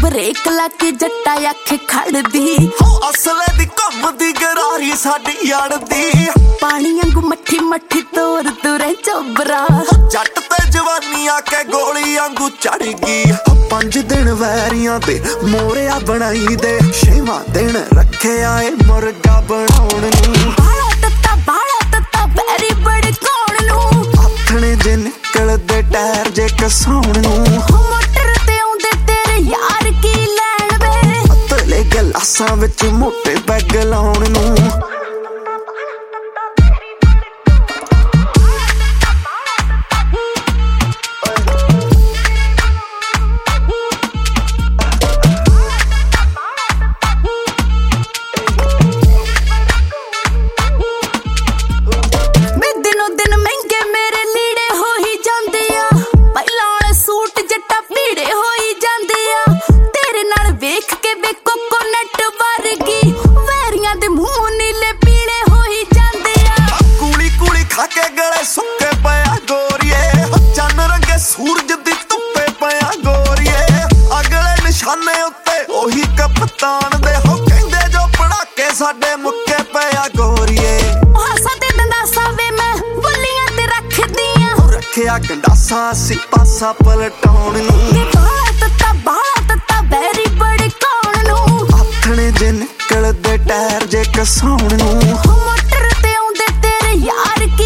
break लाके जट्टा अख खड़दी असले दी घुमदी गरारी साडी अड़दी पानी अंगू मट्ठी मट्ठी तोर तुरे चोबरा जट ते जवानी आके गोली आंगू चढ़ गई 5 दिन वैरियां ते मोरिया बनाई दे 6वां दिन रखे आए मुर्गा बनाउण नूं बाला तत्ता बैरी बड़े कौन नूं आथणे जे निकलदे टायर जे कसाउण नूं मोटर ते आउंदे तेरे यार की लैण वे पतले गलासां विच मोटे बैग लाउण नूं सुके पया गोरिए चन रंगे सूरज दी धुप्पे पया गोरिए अगले निशाने उत्ते ओही कप्तान दे हो कहंदे जो पड़ाके साडे मुक्के पया गोरिए हासा ते दंदासा वे मैं बुलियां ते रख दियां रखिया गंडासा सी पासा पलटाउण नूं बाला तत्ता बैरी बड़े कौन नूं आथणे जे निकलदे टायर जे कसाउण नूं मोटर ते आउंदे तेरे यार की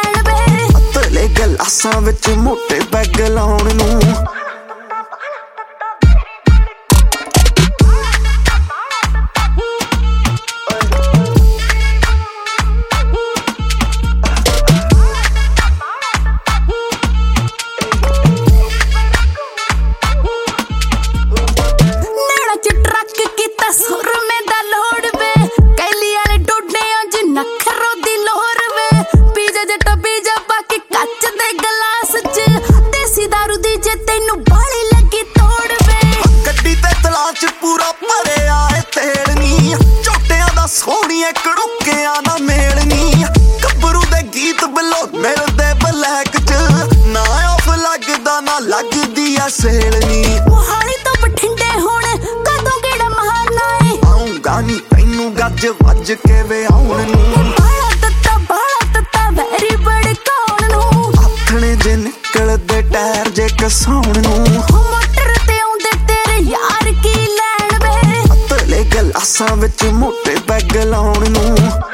गलासां विच मोटे बैग लाउण नूं नैना च ट्रक कीता सुर में दा लोड़ वे कैली वाले डोडे अंज नखरो दी लोर वे पीजा जट्टा पीजा बाकी कच दे गलास च देसी दारू दी जे तैनू बाली लगी तोड़ वे गड्डी ते तला च पूरा भरे आए तेड़नी झोटियां दा सोहणिए कड़ुकियां ना मेलनी गब्बरू दे गीत बिलो मिलदे ब्लैक च ना ऑफ लगदा ना लगदी आ सेलनी मोहाली तो बठिंडे हुण कदों गेड़ा मारना है आऊंगा नी तैनू गज वज के वे आउण नूं बाला तत्ता वैरी बड़े कौन नूं आथणे जे निकलदे टायर जे कसाउण नूं मोटर ते आउंदे तेरे यार की लैण वे पतले गलासां विच मोटे बैग लाउण नूं